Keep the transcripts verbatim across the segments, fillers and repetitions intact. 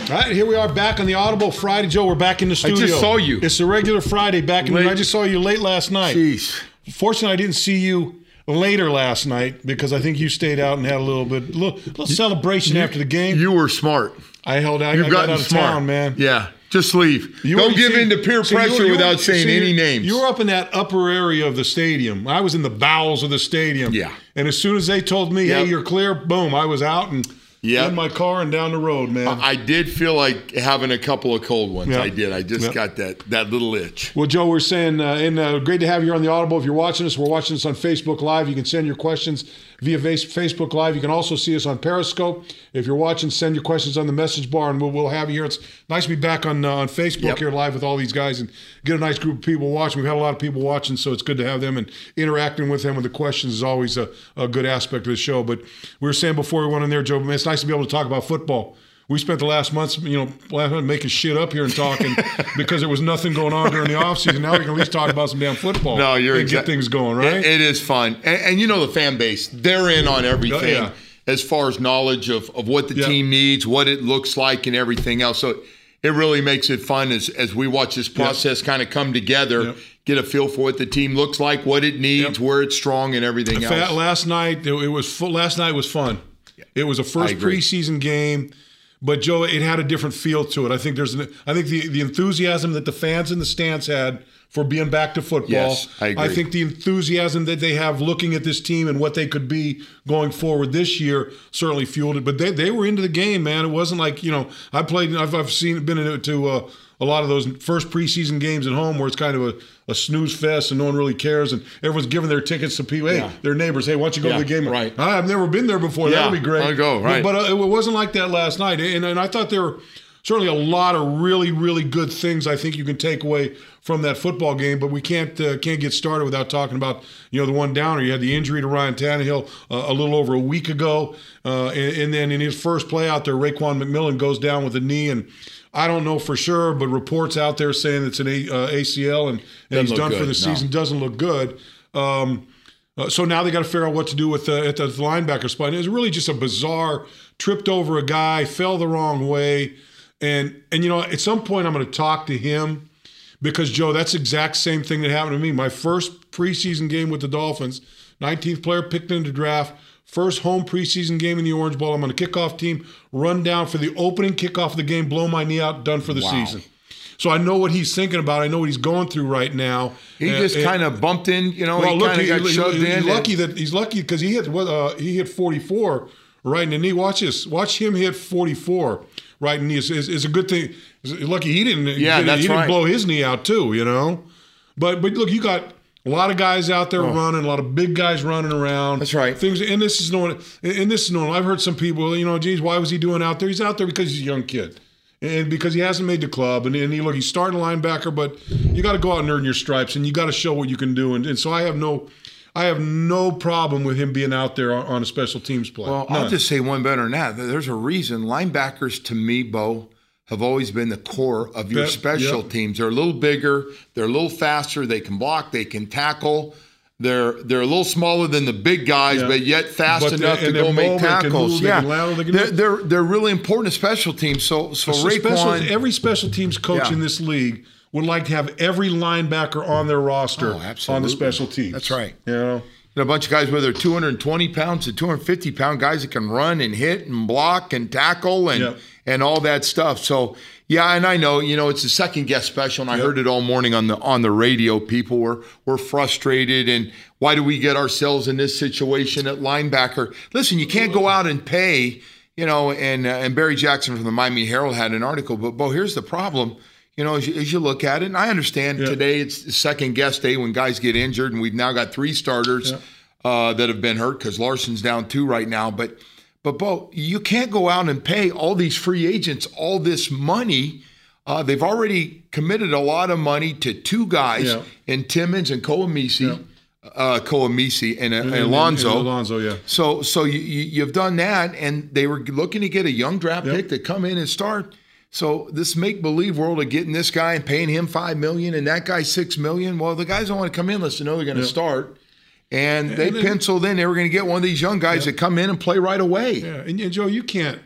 All right, here we are back on the Audible Friday. Joe, we're back in the studio. I just saw you. It's a regular Friday back in late. the I just saw you late last night. Jeez. Fortunately, I didn't see you later last night because I think you stayed out and had a little bit, little, little celebration you, after the game. You were smart. I held out. You've I got gotten out of smart. town, man. Yeah, just leave. You Don't were- give see- in to peer see, you were- pressure you were- without saying see, any names. You were up in that upper area of the stadium. I was in the bowels of the stadium. Yeah. And as soon as they told me, Yep. hey, you're clear, boom, I was out and Yep. in my car and down the road, man. I did feel like having a couple of cold ones. Yep. I did. I just Yep. got that that little itch. Well, Joe, we're saying, uh, and uh, great to have you here on the Audible. If you're watching us, we're watching us on Facebook Live. You can send your questions via face- Facebook Live. You can also see us on Periscope. If you're watching, send your questions on the message bar, and we'll, we'll have you here. It's nice to be back on uh, on Facebook Yep. here live with all these guys and get a nice group of people watching. We've had a lot of people watching, so it's good to have them, and interacting with them with the questions is always a, a good aspect of the show. But we were saying before we went in there, Joe, man, it's nice to be able to talk about football. We spent the last months, you know, last month making shit up here and talking because there was nothing going on during the offseason. Now we can at least talk about some damn football. No, you're and exa- get things going, right? It, it is fun, and, and you know the fan base. They're in on everything Oh, yeah. as far as knowledge of, of what the Yeah. team needs, what it looks like, and everything else. So it really makes it fun as as we watch this process kind of come together. Yep. Get a feel for what the team looks like, what it needs, Yep. where it's strong, and everything In else. fact, last night it it was fu- last night was fun. It was a I first agree. preseason game, but Joe, it had a different feel to it. I think there's an, I think the the enthusiasm that the fans in the stands had for being back to football. Yes, I agree. think the enthusiasm that they have looking at this team and what they could be going forward this year certainly fueled it. But they they were into the game, man. It wasn't like, you know, I played. I've I've seen been into uh, a lot of those first preseason games at home where it's kind of a, a snooze fest and no one really cares and everyone's giving their tickets to people. Hey, Yeah. their neighbors. Hey, why don't you go Yeah, to the game? right. "Ah, I've never been there before. Yeah, That'll be great. I'll go, right. But, but uh, it wasn't like that last night. And, and I thought there were certainly a lot of really, really good things I think you can take away from that football game. But we can't uh, can't get started without talking about, you know, the one downer. You had the injury to Ryan Tannehill uh, a little over a week ago. Uh, and, and then in his first play out there, Raekwon McMillan goes down with a knee. And I don't know for sure, but reports out there saying it's an a, uh, A C L and, and Doesn't he's look done for good, the no. season. Doesn't look good. Um, uh, so now they got to figure out what to do with uh, at the linebacker spot. And it was really just a bizarre, tripped over a guy, fell the wrong way. And, and you know, at some point I'm going to talk to him because, Joe, that's the exact same thing that happened to me. My first preseason game with the Dolphins, nineteenth player picked in the draft, first home preseason game in the Orange Bowl. I'm on a kickoff team, run down for the opening kickoff of the game, blow my knee out, done for the Wow. season. So I know what he's thinking about. I know what he's going through right now. He Uh, just and- kind of bumped in, you know. well, he look, kind of he, got he- shoved he's in. lucky that he's lucky because he hit what, uh, he hit forty-four right in the knee. Watch this. Watch him hit forty-four right in the knee. Is is a good thing. It's lucky he didn't. Yeah, get, that's he didn't right. blow his knee out too. You know, but but look, you got a lot of guys out there running, a lot of big guys running around. Oh. That's right. Things, and this is no, and this is no. I've heard some people, you know, geez, why was he doing out there? He's out there because he's a young kid. And because he hasn't made the club, and, and he look, he's starting linebacker, but you got to go out and earn your stripes, and you got to show what you can do. And, and so I have no, I have no problem with him being out there on, on a special teams play. Well, None. I'll just say one better than that. There's a reason linebackers, to me, Bo, have always been the core of your That- special yep. teams. They're a little bigger, they're a little faster, they can block, they can tackle. They're they're a little smaller than the big guys, Yeah. but yet fast But they- enough to and go they're make mobile, they can tackles. move, they yeah, can lateral, they can they're, do- they're they're really important to special teams. So so, So special, Raekwon, every special teams coach Yeah. in this league would like to have every linebacker on their roster Oh, on the absolutely. special teams. That's right. You know, you know, a bunch of guys, whether two hundred twenty pounds to two hundred fifty pound guys that can run and hit and block and tackle and Yep. and all that stuff. So yeah, and I know, you know, it's a second guest special, and I Yep. heard it all morning on the on the radio. People were were frustrated, and why do we get ourselves in this situation at linebacker? Listen, you can't go out and pay, you know, and uh, and Barry Jackson from the Miami Herald had an article, but Bo, here's the problem. You know, as you, as you look at it, and I understand Yeah. today it's the second guest day when guys get injured, and we've now got three starters Yeah. uh, that have been hurt because Larson's down two right now. But, but Bo, you can't go out and pay all these free agents all this money. Uh, they've already committed a lot of money to two guys Yeah. in Timmons and Koamisi, Yeah. uh, Koamisi and, uh, and, And- Alonzo. and Alonzo, yeah. So, so you, you, you've done that, and they were looking to get a young draft Yep. pick to come in and start. So this make-believe world of getting this guy and paying him five million dollars and that guy six million dollars, well, the guys don't want to come in unless they know they're going to Yep. start. And they And then- penciled in they were going to get one of these young guys Yep. that come in and play right away. Yeah, and, and Joe, you can't.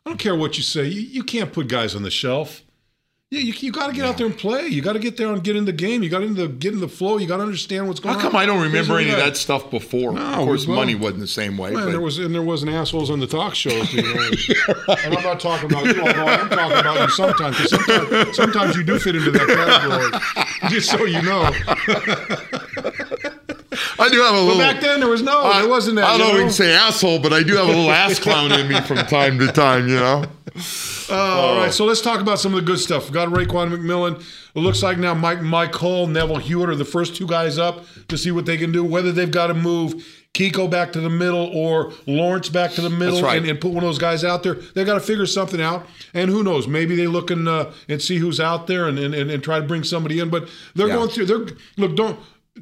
I don't care what you say. You, you can't put guys on the shelf. Yeah, you, you got to get yeah. out there and play. You got to get there and get in the game. You got to get in the flow. You got to understand what's going on. How come on. I don't remember any of that stuff before? No, of course, well, money wasn't the same way. Man, but. there was and there wasn't assholes on the talk shows. You know? yeah, right. And I'm not talking about you, although I am talking about you sometimes. Because sometimes, sometimes you do fit into that category. Just so you know. I do have a little. But back then there was no. I, there wasn't that. I don't know know? if we can say asshole, but I do have a little ass clown in me from time to time. You know. Uh, all right, so let's talk about some of the good stuff. We've got Raekwon McMillan. It looks like now Mike Mike Hull, Neville Hewitt are the first two guys up to see what they can do, whether they've got to move Kiko back to the middle or Lawrence back to the middle right. and, and put one of those guys out there. They've got to figure something out. And who knows, maybe they look and, uh, and see who's out there and, and, and try to bring somebody in. But they're yeah. going through, they're look, don't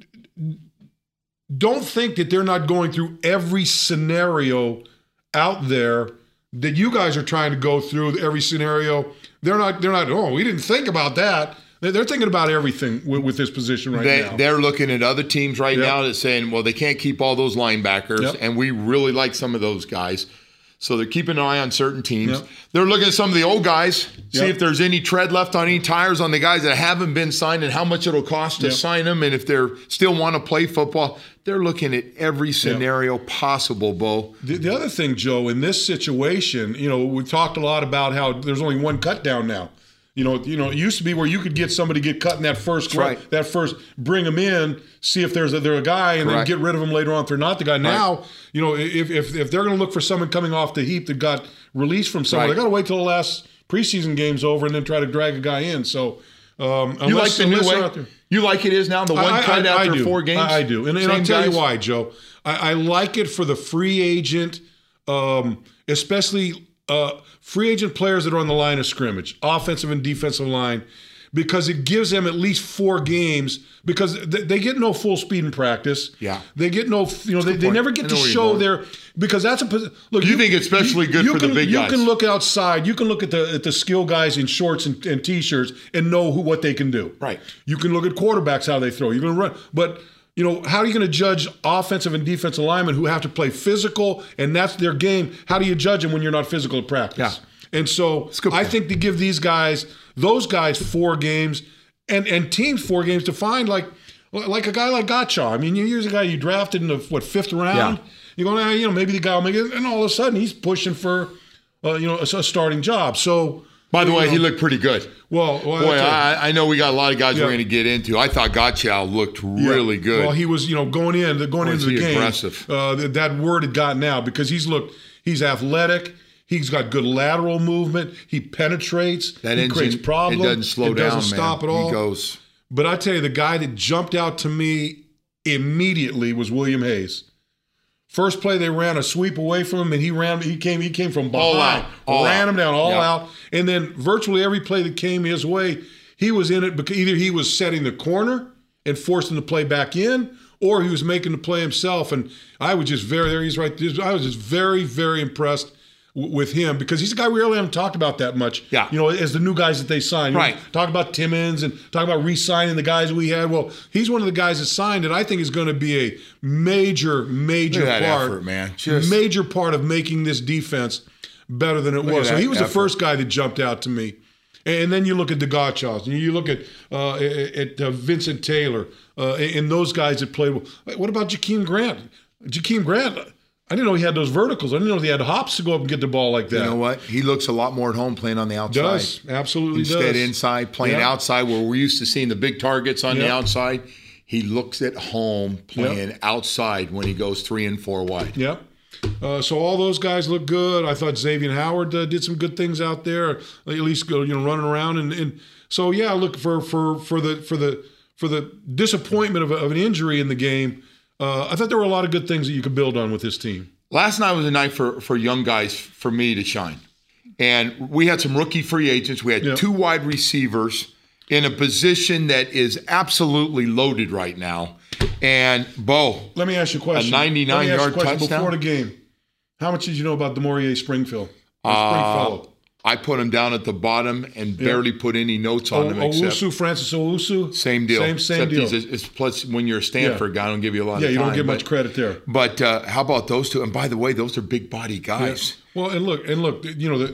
don't think that they're not going through every scenario out there that you guys are trying to go through. Every scenario. They're not, they're not, oh, we didn't think about that. They're thinking about everything with, with this position right they, now. They're looking at other teams right yep. now that's saying, well, they can't keep all those linebackers, yep. and we really like some of those guys. So they're keeping an eye on certain teams. Yep. They're looking at some of the old guys, see yep. if there's any tread left on any tires on the guys that haven't been signed and how much it'll cost to yep. sign them, and if they still want to play football. They're looking at every scenario yep. possible, Bo. The, the other thing, Joe, in this situation, you know, we've talked a lot about how there's only one cut down now. You know, you know, it used to be where you could get somebody get cut in that first, right. that first, bring them in, see if there's a, they're a guy, and Correct. then get rid of them later on if they're not the guy. Now, right. you know, if if if they're going to look for someone coming off the heap that got released from somewhere, right. they got to wait till the last preseason game's over and then try to drag a guy in. So, um, you like the new way? You like it is now the one I, cut I, I, after I four games. I, I do, and, and I'll tell guys? you why, Joe. I, I like it for the free agent, um, especially. Uh, free agent players that are on the line of scrimmage, offensive and defensive line, because it gives them at least four games because they, they get no full speed in practice. Yeah. They get no, you know, they, they never get to show their, because that's a, look. You, you think it's especially good you for can, the big you guys. You can look outside, you can look at the at the skill guys in shorts and, and t-shirts and know who what they can do. Right. You can look at quarterbacks, how they throw. You can run, but you know, how are you going to judge offensive and defensive linemen who have to play physical and that's their game? How do you judge them when you're not physical at practice? Yeah. And so I think to give these guys, those guys four games and, and teams four games to find like like a guy like Gotcha. I mean, here's a guy you drafted in the, what, fifth round? Yeah. You're going, ah, you know, maybe the guy will make it. And all of a sudden he's pushing for, uh, you know, a, a starting job. So. By the way, know, he looked pretty good. Well, well boy, I, I know we got a lot of guys yeah. we're going to get into. I thought Gotchow looked really yeah. good. Well, he was, you know, going in, going Boy, into the game. Aggressive. Uh, that, that word had gotten out because he's looked, he's athletic. He's got good lateral movement. He penetrates. That he engine, creates problems. It doesn't slow it down, doesn't man. stop at all. He goes. But I tell you, the guy that jumped out to me immediately was William Hayes. First play, they ran a sweep away from him, and he ran. He came. He came from behind, all out, all ran out. him down, all yep. out. And then virtually every play that came his way, he was in it because either he was setting the corner and forcing the play back in, or he was making the play himself. And I was just very, there he's right. I was just very, very impressed w- with him because he's a guy we really haven't talked about that much. Yeah. You know, as the new guys that they signed. Right. You know, talk about Timmons and talk about re-signing the guys we had. Well, he's one of the guys that signed, and I think is going to be a major, major Look at that part, effort, man. Just, major part of making this defense better than it was. So he was effort. the first guy that jumped out to me. And then you look at the Gottschalks, and you look at uh, at uh, Vincent Taylor, uh, and those guys that played well. What about Jakeem Grant? Jakeem Grant, I didn't know he had those verticals. I didn't know he had hops to go up and get the ball like that. You know what? He looks a lot more at home playing on the outside. Does, absolutely Instead does. Instead inside, playing yeah. outside where we're used to seeing the big targets on yep. the outside. He looks at home playing yep. outside when he goes three and four wide. Yep. Uh, so all those guys look good. I thought Xavier Howard uh, did some good things out there, at least you know running around and, and so yeah. Look for for for the for the for the disappointment of, a, of an injury in the game. Uh, I thought there were a lot of good things that you could build on with this team. Last night was a night for for young guys for me to shine, and we had some rookie free agents. We had yep. two wide receivers in a position that is absolutely loaded right now. And, Bo, let me ask you a question. A ninety-nine-yard touchdown? Before the game, how much did you know about Demorier Springfield? Uh, I put him down at the bottom and yeah. barely put any notes on o- him. Except Owusu, Francis Owusu? Same deal. Same, same except deal. He's a, it's, plus, when you're a Stanford yeah. guy, I don't give you a lot yeah, of time. Yeah, you don't get but, much credit there. But uh, how about those two? And by the way, those are big body guys. Yeah. Well, and look, and look, you know, the,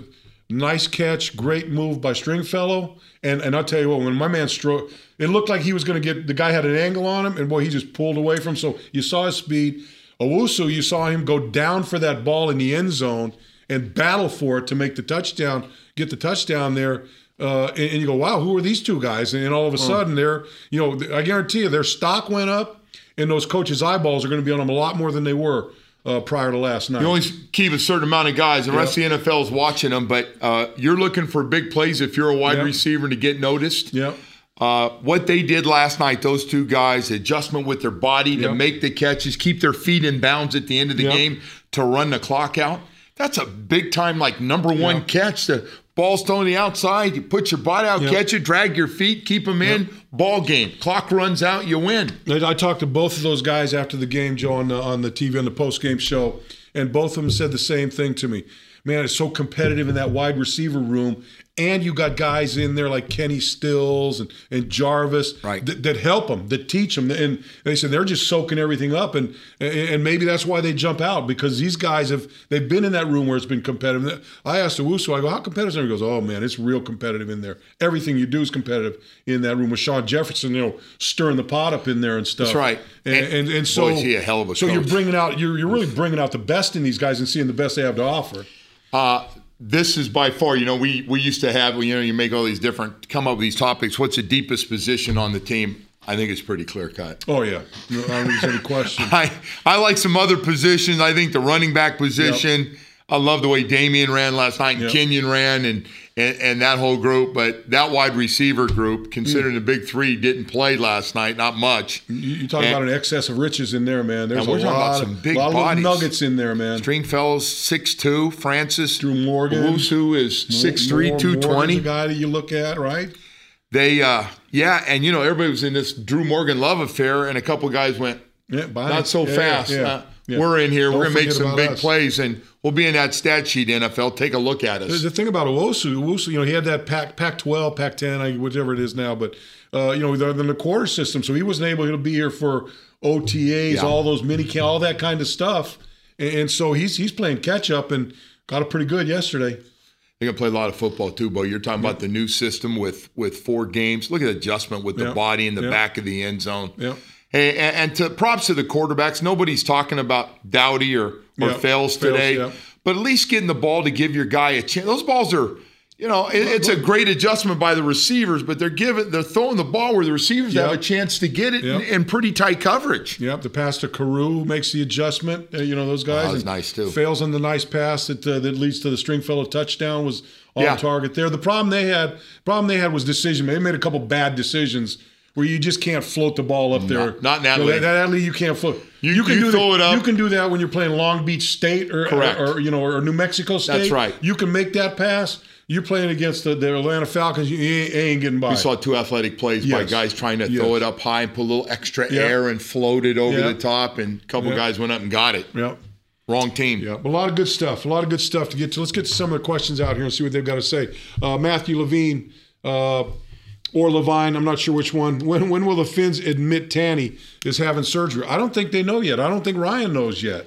Nice catch, great move by Stringfellow. And and I'll tell you what, when my man struck, it looked like he was going to get, the guy had an angle on him, and boy, he just pulled away from him. So you saw his speed. Owusu, you saw him go down for that ball in the end zone and battle for it to make the touchdown, get the touchdown there. Uh, and, and you go, wow, who are these two guys? And, and all of a sudden, they're, you know, I guarantee you their stock went up, and those coaches' eyeballs are going to be on them a lot more than they were uh, prior to last night. You only keep a certain amount of guys. The rest yep. of the N F L is watching them, but uh, you're looking for big plays if you're a wide yep. receiver to get noticed. Yep. Uh, what they did last night, those two guys, adjustment with their body to yep. make the catches, keep their feet in bounds at the end of the yep. game to run the clock out. That's a big time, like number one yep. catch. The ball's thrown to the outside, you put your body out, yep. catch it, drag your feet, keep them in, yep. ball game. Clock runs out, you win. I talked to both of those guys after the game, Joe, on the, on the T V on the post-game show, and both of them said the same thing to me. Man, it's so competitive in that wide receiver room. And you got guys in there like Kenny Stills and, and Jarvis right. that, that help them, that teach them. And they said they're just soaking everything up. And and maybe that's why they jump out, because these guys have they've been in that room where it's been competitive. I asked Owusu, I go, how competitive is it? He goes, oh, man, it's real competitive in there. Everything you do is competitive in that room with Sean Jefferson, you know, stirring the pot up in there and stuff. That's right. And and, and, and so, boy, is he a hell of a so coach. you're bringing out, you're, you're really bringing out the best in these guys and seeing the best they have to offer. Uh This is by far, you know, we we used to have, you know, you make all these different, come up with these topics. What's the deepest position on the team? I think it's pretty clear cut. Oh, yeah. No, I don't think there's any question. I, I like some other positions. I think the running back position, yep. I love the way Damian ran last night and yep. Kenyon ran and, and and that whole group. But that wide receiver group, considering mm. the big three, didn't play last night, not much. You, you talk and, about an excess of riches in there, man. There's a lot, about some big lot bodies. of nuggets in there, man. Stringfellow's six two, Francis. Drew Morgan. Owusu is six three, two twenty. Morgan's a guy that you look at, right? They, uh, yeah, and, you know, everybody was in this Drew Morgan love affair, and a couple guys went, yeah, not so yeah, fast. Yeah, uh, yeah. We're in here. Don't We're going to make some big us. plays, and we'll be in that stat sheet, N F L. Take a look at us. The thing about Owusu, Owusu, you know, he had that Pac, Pac twelve, Pac ten, whichever it is now, but, uh, you know, they're in the quarter system, so he wasn't able to be here for O T As, yeah. all those mini, all that kind of stuff. And, and so he's he's playing catch-up and got it pretty good yesterday. They're going to play a lot of football too, Bo. You're talking yep. about the new system with with four games. Look at the adjustment with the yep. body in the yep. back of the end zone. Yep. Hey, and, and to props to the quarterbacks. Nobody's talking about Dowdy or, or yep. Fails today, Fails, yep. but at least getting the ball to give your guy a chance. Those balls are, you know, it, it's a great adjustment by the receivers, but they're giving, they're throwing the ball where the receivers yep. have a chance to get it yep. in, in pretty tight coverage. Yep, the pass to Carew makes the adjustment. Uh, you know, those guys. Oh, that was nice too. Fails on the nice pass that uh, that leads to the Stringfellow touchdown was on yeah. target there. The problem they had, problem they had was decision. They made a couple bad decisions where you just can't float the ball up there. Not, not in that you know, league. That, that league you can't float. You, you can you do throw that, it up. You can do that when you're playing Long Beach State or, Correct. or, or you know or New Mexico State. That's right. You can make that pass. You're playing against the, the Atlanta Falcons. You ain't, ain't getting by. We saw two athletic plays yes. by guys trying to yes. throw it up high and put a little extra yep. air and float it over yep. the top, and a couple yep. guys went up and got it. Yep. Wrong team. Yeah, a lot of good stuff. A lot of good stuff to get to. Let's get to some of the questions out here and see what they've got to say. Uh, Matthew Levine uh, or Levine, I'm not sure which one. When when will the Finns admit Tanny is having surgery? I don't think they know yet. I don't think Ryan knows yet.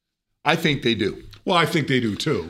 I think they do. Well, I think they do too.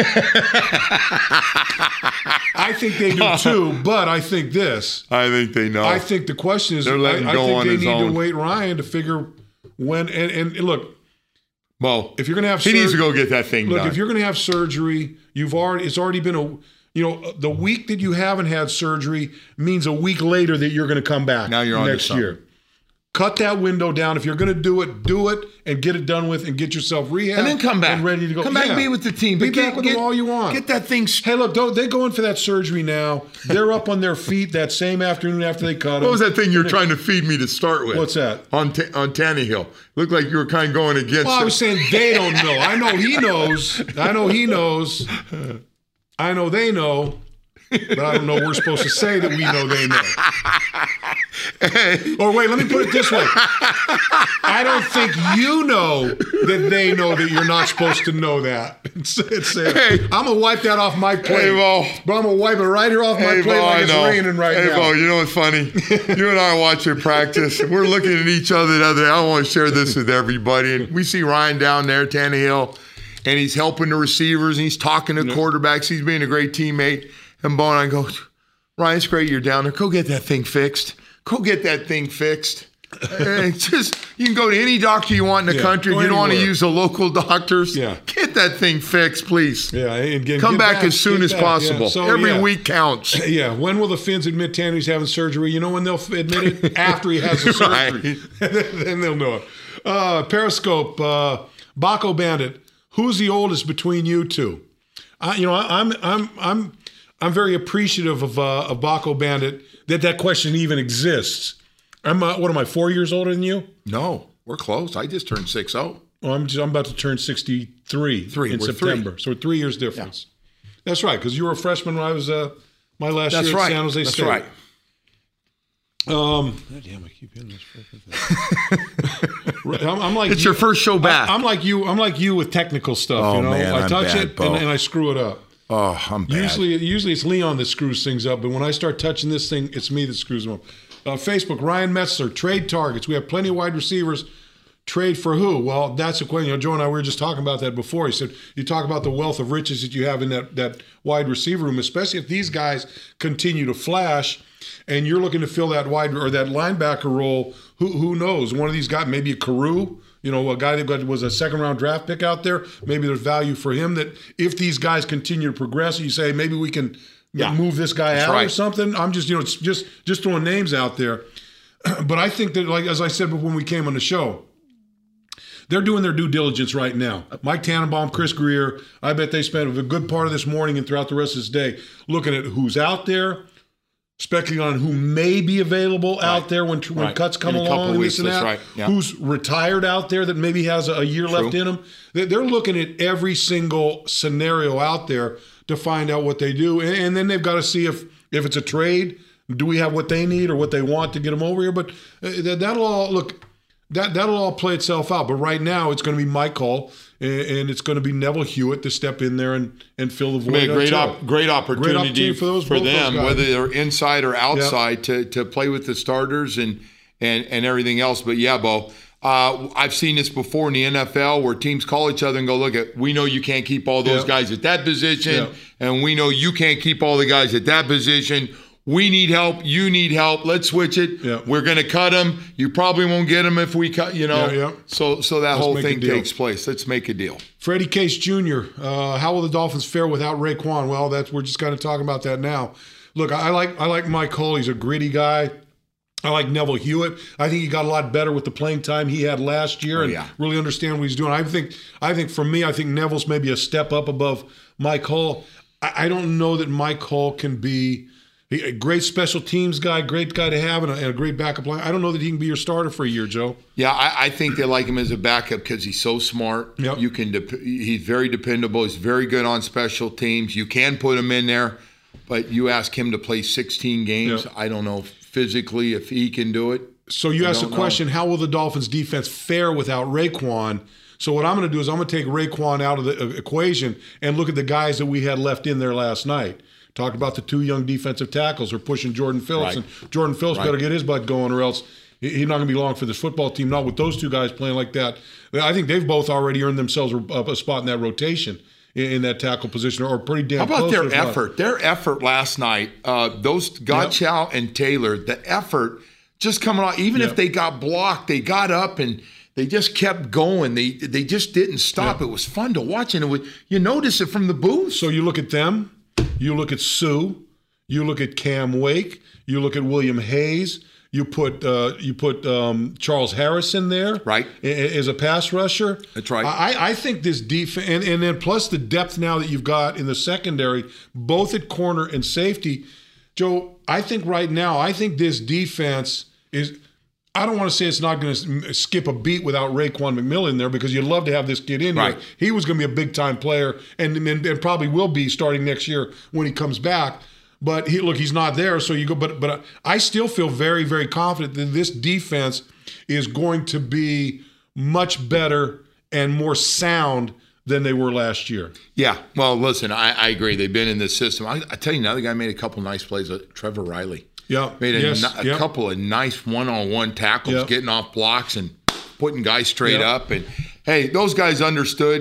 I think they do too, but I think this. I think they know. I think the question is, They're letting I, I go think on they his need own. to wait Ryan to figure when. And, and, and look, well, if you're going to have, he sur- needs to go get that thing look, done. if you're going to have surgery, you've already. It's already been a. You know, the week that you haven't had surgery means a week later that you're going to come back. Now you're on next year. Cut that window down. If you're going to do it, do it and get it done with and get yourself rehab. And then come back. And ready to go. Come back yeah. and be with the team. Be but get, back with get, them all you want. Get that thing. Hey, look, don't, they go in for that surgery now. They're up on their feet that same afternoon after they cut them. What was that thing you were trying to feed me to start with? What's that? On t- on Tannehill. Looked like you were kind of going against Well, it. I was saying they don't know. I know he knows. I know he knows. I know they know. But I don't know we're supposed to say that we know they know. Hey. Or wait, let me put it this way. I don't think you know that they know that you're not supposed to know that. It's, it's, uh, hey. I'm going to wipe that off my plate. Hey, Bo. But I'm going to wipe it right here off hey, my plate Bo, like it's raining right hey, now. Hey, Bo, you know what's funny? You and I are watching practice. We're looking at each other the other day. I want to share this with everybody. And we see Ryan down there, Tannehill. and he's helping the receivers, and he's talking to Yeah. quarterbacks. He's being a great teammate. And Bo and I go, Ryan, it's great you're down there. Go get that thing fixed. Go get that thing fixed. It's just, you can go to any doctor you want in the Yeah, country. If go you don't want to anywhere. use the local doctors, Yeah. get that thing fixed, please. Yeah, and get, Come get back, as soon get as back. possible. Yeah. So, Every yeah. week counts. Yeah, when will the Finns admit Tanner's having surgery? You know when they'll f- admit it? After he has the surgery. Then they'll know it. Uh, Periscope, uh, Baco Bandit, who's the oldest between you two? I, you know, I, I'm I'm I'm I'm very appreciative of uh, of Baco Bandit that that question even exists. I'm uh, what am I, four years older than you? No, we're close. I just turned six oh. Well, I'm just, I'm about to turn sixty-three Three. in We're September. So three years difference. That's right, because you were a freshman when I was uh, my last That's year right. at San Jose That's State. right. Um, God damn, I keep hitting this freaking thing. I'm, I'm like It's you, your first show back. I, I'm like you. I'm like you with technical stuff. Oh, you know, man, I I'm touch bad, it Bo. and, and I screw it up. Oh, I'm bad. Usually, usually it's Leon that screws things up, but when I start touching this thing, it's me that screws them up. Uh, Facebook, Ryan Metzler, trade targets. We have plenty of wide receivers. Trade for who? Well, that's a question. You know, Joe and I we were just talking about that before. He said you talk about the wealth of riches that you have in that that wide receiver room, especially if these guys continue to flash, and you're looking to fill that wide or that linebacker role. Who who knows? One of these guys, maybe a Carew, you know, a guy that got, was a second round draft pick out there. Maybe there's value for him. That if these guys continue to progress, you say maybe we can Yeah. move this guy That's out or right. something. I'm just you know it's just just throwing names out there. But I think that, like as I said when we came on the show, they're doing their due diligence right now. Mike Tannenbaum, Chris Greer, I bet they spent a good part of this morning and throughout the rest of this day looking at who's out there, speculating on who may be available Right. out there when when Right. cuts come In a couple along of and weeks, this and that's that. right. Yeah. Who's retired out there that maybe has a, a year left in them. They- They're looking at every single scenario out there to find out what they do. And, and then they've got to see if, if it's a trade, do we have what they need or what they want to get them over here? But uh, that, that'll all, look, That that'll all play itself out, but right now it's going to be Mike Hull and, and it's going to be Neville Hewitt to step in there and, and fill the void. I mean, a great, until- op- great opportunity, Great opportunity for those- for both those them, guys. whether they're inside or outside, to to play with the starters and and and everything else. But yeah, Bo, uh, I've seen this before in the N F L where teams call each other and go, "Look, at we know you can't keep all those Yeah. guys at that position, Yeah. and we know you can't keep all the guys at that position." We need help. You need help. Let's switch it. Yeah. We're going to cut them. You probably won't get them if we cut. You know. Yeah, yeah. So so that Let's whole make a thing deal. takes place. Let's make a deal. Freddie Case Junior, uh, how will the Dolphins fare without Raekwon? Well, that's we're just kind of talking about that now. Look, I like I like Mike Hull. He's a gritty guy. I like Neville Hewitt. I think he got a lot better with the playing time he had last year Oh, and yeah. really understand what he's doing. I think I think for me, I think Neville's maybe a step up above Mike Hull. I, I don't know that Mike Hull can be a great special teams guy, great guy to have, and a, and a great backup line. I don't know that he can be your starter for a year, Joe. Yeah, I, I think they like him as a backup because he's so smart. Yep. You can, dep- he's very dependable. He's very good on special teams. You can put him in there, but you ask him to play sixteen games. Yep. I don't know physically if he can do it. So you I asked the don't question, how will the Dolphins defense fare without Raekwon? So what I'm going to do is I'm going to take Raekwon out of the uh, equation and look at the guys that we had left in there last night. Talked about the two young defensive tackles who are pushing Jordan Phillips, Right. and Jordan Phillips Right. better get his butt going, or else he- he's not going to be long for this football team. Not with those two guys playing like that. I think they've both already earned themselves a, a spot in that rotation in, in that tackle position, or pretty damn. How about close their if not. effort? Their effort last night, uh, those Gottschall and Taylor, the effort just coming on. Even Yep. if they got blocked, they got up and they just kept going. They they just didn't stop. Yep. It was fun to watch, and it was, you notice it from the booth. So you look at them, you look at Sue, you look at Cam Wake, you look at William Hayes, you put uh, you put um, Charles Harris in there, Right. a- a- as a pass rusher. That's right. I, I think this defense, and, and then plus the depth now that you've got in the secondary, both at corner and safety, Joe. I think right now, I think this defense is. I don't want to say it's not going to skip a beat without Raekwon McMillan there, because you'd love to have this kid in Right. here. He was going to be a big-time player and, and, and probably will be starting next year when he comes back. But he, look, he's not there, so you go. But but I still feel very, very confident that this defense is going to be much better and more sound than they were last year. Yeah, well, listen, I, I agree. They've been in this system. I, I tell you, another guy made a couple nice plays. Uh, Trevor Riley Yeah, made a, yes, ni- a yep. couple of nice one-on-one tackles, Yep. getting off blocks and putting guys straight Yep. up. And hey, those guys understood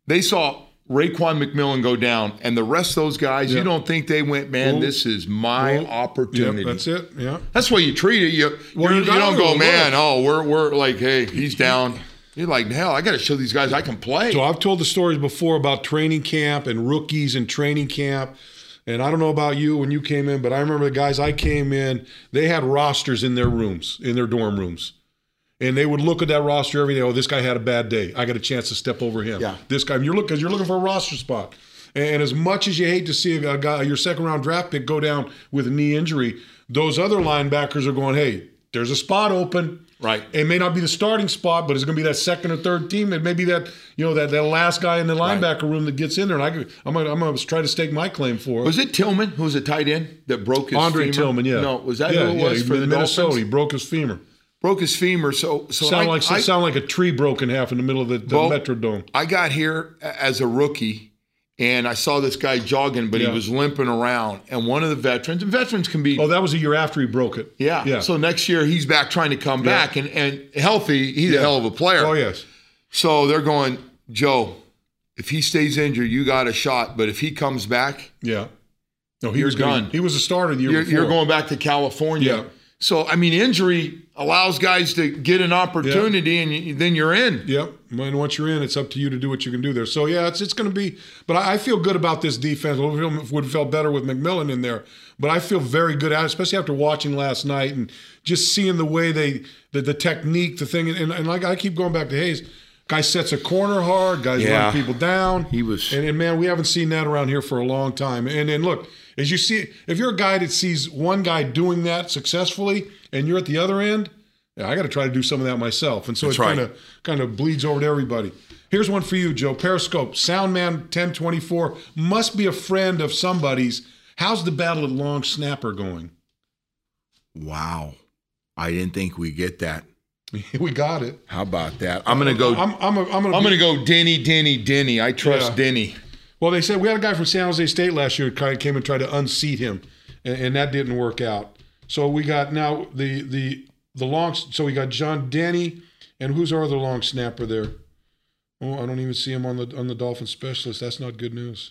they saw Raekwon McMillan go down, and the rest of those guys, yep. you don't think they went, man, Ooh. this is my Ooh. opportunity. Yep, that's it, yeah. That's why you treat it. You, well, you, you don't go, man, work. oh, we're, we're like, hey, he's down. You're like, hell, I got to show these guys I can play. So I've told the stories before about training camp and rookies and training camp. And I don't know about you when you came in, but I remember the guys I came in, they had rosters in their rooms, in their dorm rooms. And they would look at that roster every day. Oh, this guy had a bad day. I got a chance to step over him. Yeah. This guy, you're looking because you're looking for a roster spot. And as much as you hate to see a guy, your second round draft pick go down with a knee injury, those other linebackers are going, hey, there's a spot open. Right. It may not be the starting spot, but it's going to be that second or third team. It may be that, you know, that, that last guy in the linebacker right. room that gets in there. And I, I'm going I'm to try to stake my claim for it. Was it Tillman who was a tight end that broke his Andre femur? Tillman, yeah. No, was that yeah, who it yeah, was for the Minnesota? Dolphins? He broke his femur. Broke his femur. So, so sound I, like I, sound like a tree broken half in the middle of the, the well, Metrodome. I got here as a rookie, and I saw this guy jogging, but yeah. he was limping around. And one of the veterans, and veterans can be. Oh, that was a year after he broke it. Yeah. yeah. So next year he's back trying to come yeah. back and, and healthy. He's yeah. a hell of a player. Oh yes. So they're going, Joe, if he stays injured, you got a shot. But if he comes back, yeah, no, he you're was done. Gonna, he was a starter the year you're, before. You're going back to California. Yeah. So, I mean, injury allows guys to get an opportunity, yeah. and you, then you're in. Yep. And once you're in, it's up to you to do what you can do there. So, yeah, it's it's going to be – but I, I feel good about this defense. I would have felt better with McMillan in there. But I feel very good at it, especially after watching last night and just seeing the way they the, – the technique, the thing. And, and like I keep going back to Hayes. Guy sets a corner hard. Guys yeah. run people down. He was – and, and, man, we haven't seen that around here for a long time. And, and look, as you see – if you're a guy that sees one guy doing that successfully – and you're at the other end, yeah, I got to try to do some of that myself. And so That's it kind right. of kind of bleeds over to everybody. Here's one for you, Joe. Periscope, Soundman ten twenty-four, must be a friend of somebody's. How's the battle at long snapper going? Wow. I didn't think we'd get that. We got it. How about that? I'm going to go I'm, I'm, a, I'm gonna I'm going to go Denny, Denny, Denny. I trust yeah. Denny. Well, they said we had a guy from San Jose State last year who came and tried to unseat him, and, and that didn't work out. So we got now the the the long. So we got John Denny, and who's our other long snapper there? Oh, I don't even see him on the on the Dolphin specialist. That's not good news.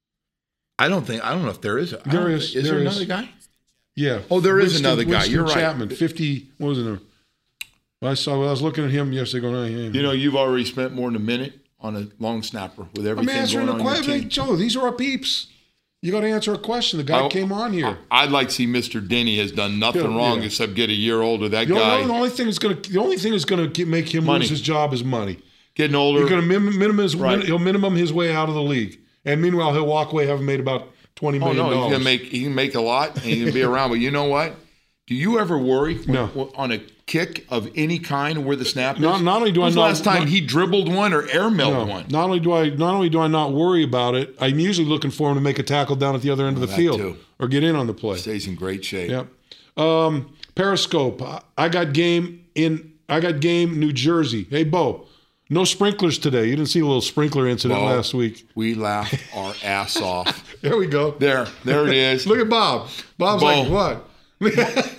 I don't think I don't know if there is. A, there is. Is there, there is. another guy? Yeah. Oh, there Winston, is another guy. Winston You're right. Chapman, fifty. What was it? Well, I saw. Well, I was looking at him yesterday. Going, oh, yeah, you know, you've already spent more than a minute on a long snapper with everything I'm answering going the on your question, team. Joe. These are our peeps. You got to answer a question. The guy I, came on here. I'd like to see Mister Denny has done nothing yeah, wrong yeah. except get a year older. That you guy. Know, the only thing is going to the only thing is going to make him money. lose his job is money. Getting older. He's going to min- minimum his, right. min- he'll minimum his way out of the league, and meanwhile he'll walk away having made about twenty million dollars. Oh no, he's going to make he can make a lot and he can be around. But you know what? Do you ever worry when, no. on a kick of any kind where the snap is? Not, not only do When's I not the last time not, he dribbled one or air mailed no, one? Not only do I not only do I not worry about it, I'm usually looking for him to make a tackle down at the other end oh, of the field too. or get in on the play. Stays in great shape. Yep. Um, Periscope. I got game in. I got game New Jersey. Hey, Bo. No sprinklers today. You didn't see a little sprinkler incident Bo, last week. We laughed our ass off. There we go. There, there it is. Look at Bob. Bob's Bo. like, what?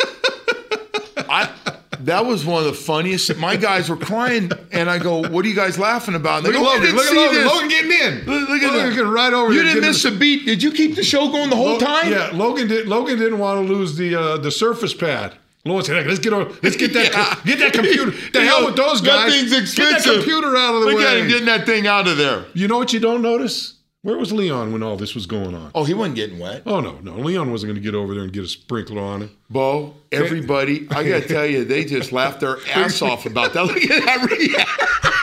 I that was one of the funniest. My guys were crying, and I go, "What are you guys laughing about?" And they look go, at Logan. Look at Logan. This. Logan getting in. Look, look at Logan that. right over. You didn't miss a beat. Did you keep the show going the whole Lo- time? Yeah. Logan did. Logan didn't want to lose the uh, the Surface Pad. Logan said, "Let's get over, let's get that yeah. get that computer. The hell with those guys. That thing's expensive. Get that computer out of the look way. Look at him getting that thing out of there. You know what you don't notice? Where was Leon when all this was going on? Oh, he wasn't getting wet. Oh, no, no. Leon wasn't going to get over there and get a sprinkler on it. Bo, everybody, I got to tell you, they just laughed their ass off about that. Look at that reaction.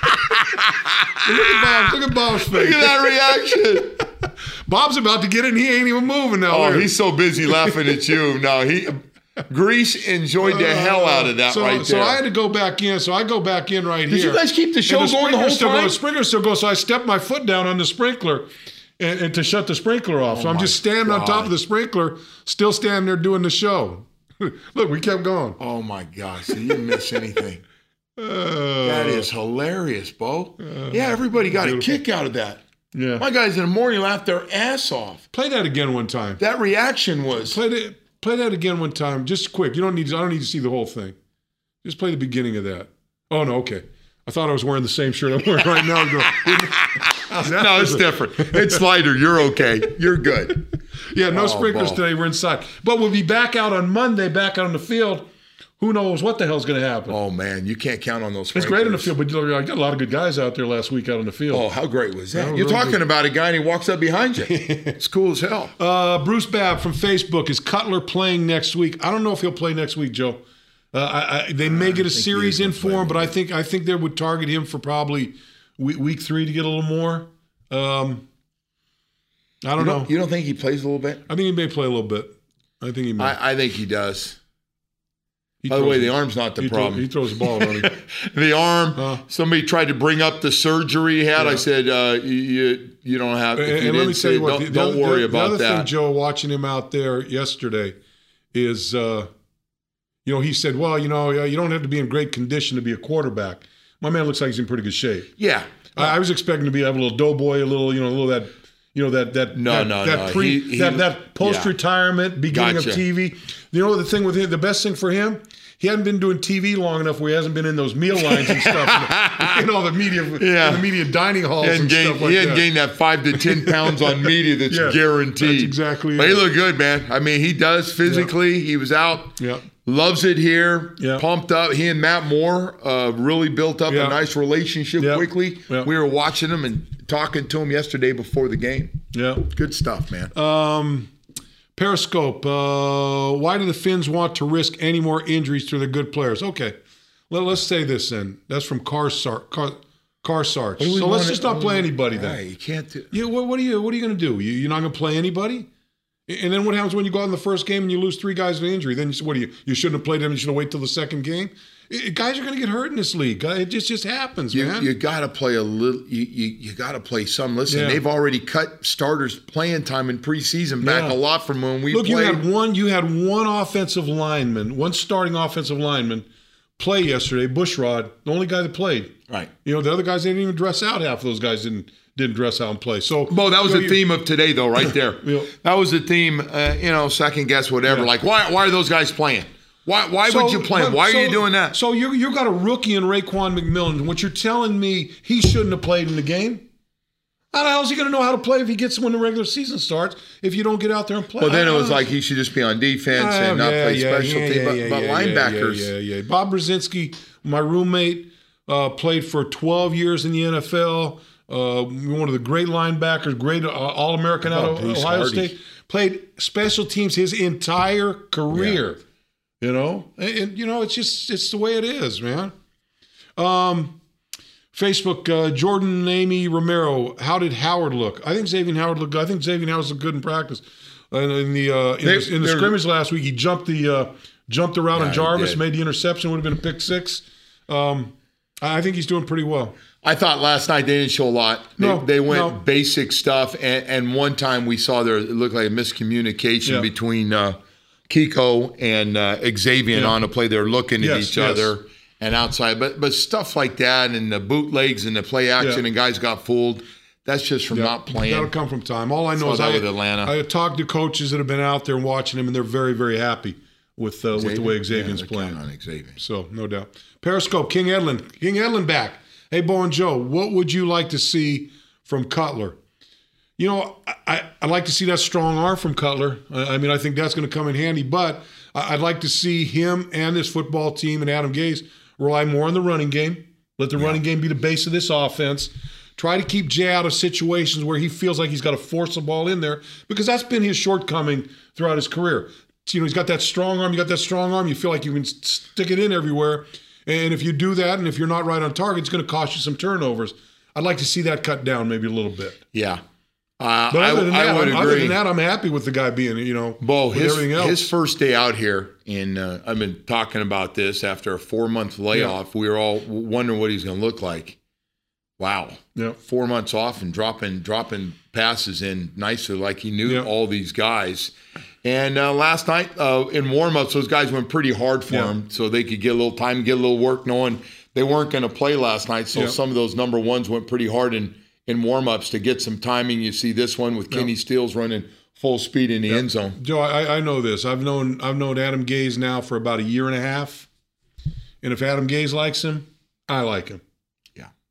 Look at Bob. Look at Bob's face. Look at that reaction. Bob's about to get in. He ain't even moving now. Oh, he's so busy laughing at you. No, he... Grease enjoyed the uh, hell out of that so, right there. So I had to go back in. So I go back in right Did here. Did you guys keep the show the going the whole still time? Go, the sprinkler still goes. So I stepped my foot down on the sprinkler and, and to shut the sprinkler off. Oh so I'm just standing God. on top of the sprinkler, still standing there doing the show. Look, we kept going. Oh, my gosh. So you didn't miss anything. Uh, that is hilarious, Bo. Uh, yeah, everybody got beautiful. a kick out of that. Yeah. My guys in the morning laughed their ass off. Play that again one time. That reaction was... Play that. Play that again one time, just quick. You don't need. To, I don't need to see the whole thing. Just play the beginning of that. Oh no, okay. I thought I was wearing the same shirt I'm wearing right now. No, it's different. It's lighter. You're okay. You're good. Yeah, no Oh, sprinklers ball. today. We're inside. But we'll be back out on Monday, back out on the field. Who knows what the hell's going to happen? Oh, man, you can't count on those It's sprinklers. great on the field, but you know, I got a lot of good guys out there last week out on the field. Oh, how great was that? Yeah, You're really talking good. about a guy and he walks up behind you. It's cool as hell. Uh, Bruce Babb from Facebook, is Cutler playing next week? I don't know if he'll play next week, Joe. Uh, I, I, they may get a think he series is in gonna play for him, but I next think I think they would target him for probably week, week three to get a little more. Um, I don't You know. don't, you don't think he plays a little bit? I think he may play a little bit. I think he may. I, I think he does. He By the throws way, it. the arm's not the he problem. Throw, he throws the ball, don't he? The arm, Uh, somebody tried to bring up the surgery he had. Yeah. I said, uh, you, you don't have, if And, you and let didn't me say, tell you what. don't, the, the don't other, worry the, about the other that. thing, Joe, watching him out there yesterday, is uh, you know he said, well, you know, you don't have to be in great condition to be a quarterback. My man looks like he's in pretty good shape. Yeah. I, I was expecting to be have a little doughboy, a little, you know, a little that, you know, that that No, that, no, that no. pre He- he- that that post retirement beginning Gotcha. of T V. You know the thing with him, the best thing for him, he hadn't been doing T V long enough where he hasn't been in those meal lines and stuff, in all the media, Yeah. in the media dining halls He hadn't, and gained, stuff like he hadn't that. gained that five to ten pounds on media that's Yeah, guaranteed. that's exactly But it. he looked good, man. I mean, he does physically. He was out. Yeah. Loves it here. Yeah. Pumped up. He and Matt Moore uh, really built up Yeah. a nice relationship Yeah. quickly. Yeah. We were watching him and talking to him yesterday before the game. Yeah. Good stuff, man. Um, Periscope. Uh, why do the Finns want to risk any more injuries to their good players? Okay, Let, let's say this then. That's from Carsar, Car, Carsarch. What do we So let's wanna- just not play anybody then. Right, you can't do. Yeah, what, what are you? What are you going to do? You, you're not going to play anybody? And then what happens when you go out in the first game and you lose three guys with injury? Then you, what do you? You shouldn't have played them. You should have waited till the second game. It, guys are going to get hurt in this league. It just just happens, You, man. you got to play a little. You you, you got to play some. Listen, Yeah. they've already cut starters playing time in preseason back Yeah. a lot from when we Look, you played. had one. You had one offensive lineman, one starting offensive lineman, play yesterday. Bushrod, the only guy that played. right. You know, the other guys they didn't even dress out. Half of those guys didn't didn't dress out and play. So, Bo, that was you know, the you- theme of today, though, right there. Yeah. That was the theme. Uh, you know, second guess, whatever. Yeah. Like, why? Why are those guys playing? Why? Why So- would you play them? Why so- are you doing that? So you you got a rookie in Raekwon McMillan. What you're telling me he shouldn't have played in the game? How the hell is he going to know how to play if he gets when the regular season starts? If you don't get out there and play, Well, then I- it I was don't- like he should just be on defense Ah, and not yeah, play yeah, special yeah, team. yeah, But, yeah, but yeah, linebackers, Yeah, yeah, yeah. Bob Brzezinski, my roommate, uh, played for twelve years in the N F L. Uh, one of the great linebackers, great uh, All-American How out about of Bruce Ohio Hardy? State. Played special teams his entire career. You know, and, and you know it's just it's the way it is, man. Um, Facebook, uh, Jordan Amy Romero. How did Howard look? I think Xavier Howard looked good. I think Xavier Howard looked good in practice. And in the uh, in, They- the, in the they're- scrimmage last week, he jumped the uh, jumped around Yeah, on he Jarvis, did. made the interception. Would have been a pick six. Um, I I think he's doing pretty well. I thought last night they didn't show a lot. They, No, they went no. basic stuff, and, and one time we saw there it looked like a miscommunication Yeah. between uh, Kiko and uh, Xavier Yeah. on a play. They're looking at Yes, each yes. other and outside, but but stuff like that and the bootlegs and the play action Yeah. and guys got fooled. That's just from not That'll playing. come from time. All I know Saw is that I, with Atlanta. I talked to coaches that have been out there and watching him, and they're very, very happy with uh, with the way Xavier's yeah, they're playing. counting on Xavier. So no doubt. Periscope, King Edlin, King Edlin back. Hey, Bo and Joe, what would you like to see from Cutler? You know, I, I, I'd like to see that strong arm from Cutler. I, I mean, I think that's going to come in handy. But I, I'd like to see him and this football team and Adam Gase rely more on the running game. Let the running game be the base of this offense. Try to keep Jay out of situations where he feels like he's got to force the ball in there, because that's been his shortcoming throughout his career. You know, he's got that strong arm. You got that strong arm. You feel like you can stick it in everywhere. And if you do that, and if you're not right on target, it's going to cost you some turnovers. I'd like to see that cut down maybe a little bit. Yeah. Uh, But I, other than, I that, would I'm, agree. other than that, I'm happy with the guy being, you know, Bo, with his, everything else. his first day out here, in uh, I've been talking about this after a four month layoff. We were all wondering what he's going to look like. Wow, Yeah. four months off and dropping dropping passes in nicely, like he knew Yeah. all these guys. And uh, last night uh, in warmups, those guys went pretty hard for Yeah. him, so they could get a little time, get a little work, knowing they weren't going to play last night. So Yeah. some of those number ones went pretty hard in in warmups to get some timing. You see this one with Kenny Steele's running full speed in the end zone. Joe, I, I know this. I've known I've known Adam Gase now for about a year and a half. And if Adam Gase likes him, I like him. Yeah.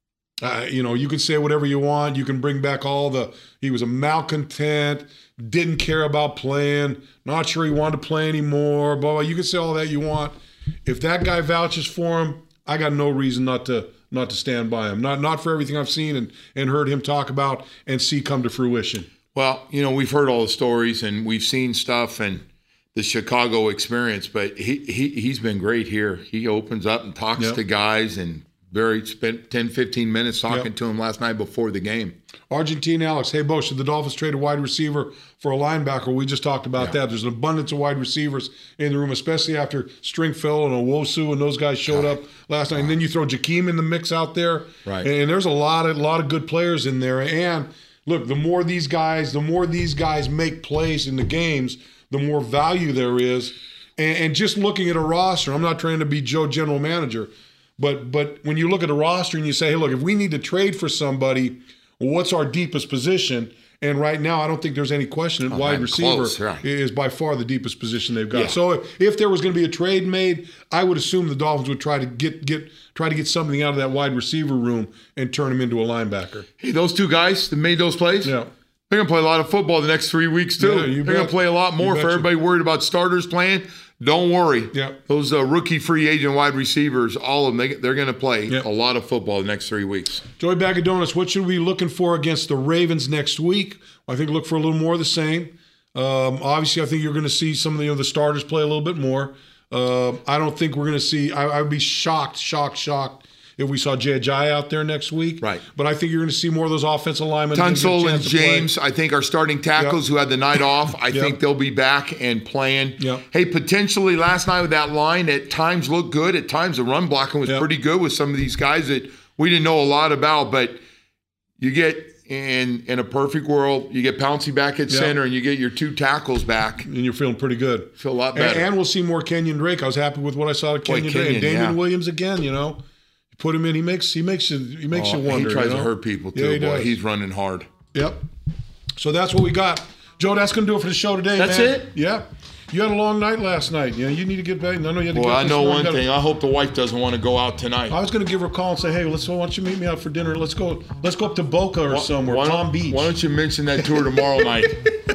Uh, you know, you can say whatever you want. You can bring back all the, he was a malcontent, didn't care about playing, not sure he wanted to play anymore, blah, blah. You can say all that you want. If that guy vouches for him, I got no reason not to not to stand by him. Not not for everything I've seen and, and heard him talk about and see come to fruition. Well, you know, we've heard all the stories and we've seen stuff and the Chicago experience, but he, he, he's been great here. He opens up and talks Yep. to guys, and Barry spent ten, fifteen minutes talking Yep. to him last night before the game. Argentine Alex, hey, Bo, should the Dolphins trade a wide receiver for a linebacker? We just talked about Yeah. that. There's an abundance of wide receivers in the room, especially after Stringfellow and Owosu and those guys showed up last night. And then you throw Jakeem in the mix out there. Right. And there's a lot of, lot of good players in there. And look, the more these guys, the more these guys make plays in the games, the more value there is. And, and just looking at a roster, I'm not trying to be Joe General Manager, but but when you look at a roster and you say, hey, look, if we need to trade for somebody, well, what's our deepest position? And right now, I don't think there's any question that Oh, wide man, receiver close, right. is by far the deepest position they've got. Yeah. So if, if there was going to be a trade made, I would assume the Dolphins would try to get get try to get something out of that wide receiver room and turn him into a linebacker. Hey, those two guys that made those plays, Yeah. they're going to play a lot of football the next three weeks, too. Yeah, you they're going bet. to play a lot more. You For betcha. everybody worried about starters playing, don't worry. Yeah. Those uh, rookie free agent wide receivers, all of them, they, they're going to play Yeah. a lot of football the next three weeks. Joey Bag of Donuts, what should we be looking for against the Ravens next week? I think look for a little more of the same. Um, obviously, I think you're going to see some of the, you know, the starters play a little bit more. Uh, I don't think we're going to see – I would be shocked, shocked, shocked if we saw Jay Ajayi out there next week. Right. But I think you're going to see more of those offensive linemen. get a Tunsil and chance to play. James, I think, are starting tackles Yep. who had the night off. I Yep. think they'll be back and playing. Yep. Hey, potentially last night with that line, at times looked good. At times the run blocking was Yep. pretty good with some of these guys that we didn't know a lot about. But you get in in a perfect world, you get Pouncey back at Yep. center and you get your two tackles back. And you're feeling pretty good. Feel a lot And, better. and we'll see more Kenyon Drake. I was happy with what I saw of Boy, Kenyon Drake. And Kenyon, Damian yeah. Williams again, you know. You put him in, he makes he makes you he makes Oh, you wonder. he tries you know? to hurt people too. Yeah, he Boy, does. he's running hard. Yep. So that's what we got. Joe, that's going to do it for the show today, That's man. it? Yeah. You had a long night last night. You know, you need to get back. I know you had to Boy, get I this know morning. one You gotta- thing. I hope the wife doesn't want to go out tonight. I was going to give her a call and say, hey, let's why don't you meet me out for dinner? Let's go. Let's go up to Boca or somewhere, Why don't- Palm Beach. Why don't you mention that to her tomorrow night?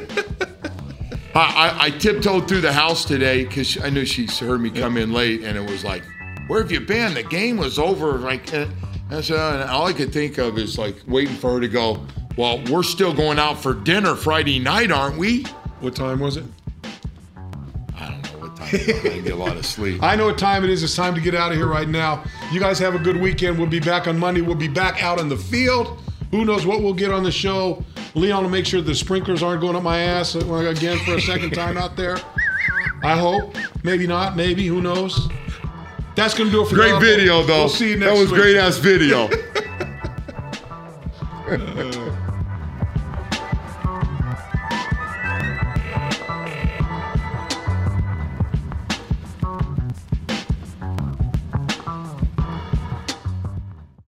I, I, I tiptoed through the house today because I knew she heard me come in late, and it was like, "Where have you been? The game was over." Like, eh. and so, and all I could think of is like waiting for her to go. Well, we're still going out for dinner Friday night, aren't we? What time was it? I don't know what time. I didn't get a lot of sleep. I know what time it is. It's time to get out of here right now. You guys have a good weekend. We'll be back on Monday. We'll be back out in the field. Who knows what we'll get on the show. Leon will make sure the sprinklers aren't going up my ass again for a second time out there. I hope. Maybe not. Maybe. Who knows? That's going to do it for Great now. video, though. We'll see you next That was week. great ass video. Uh,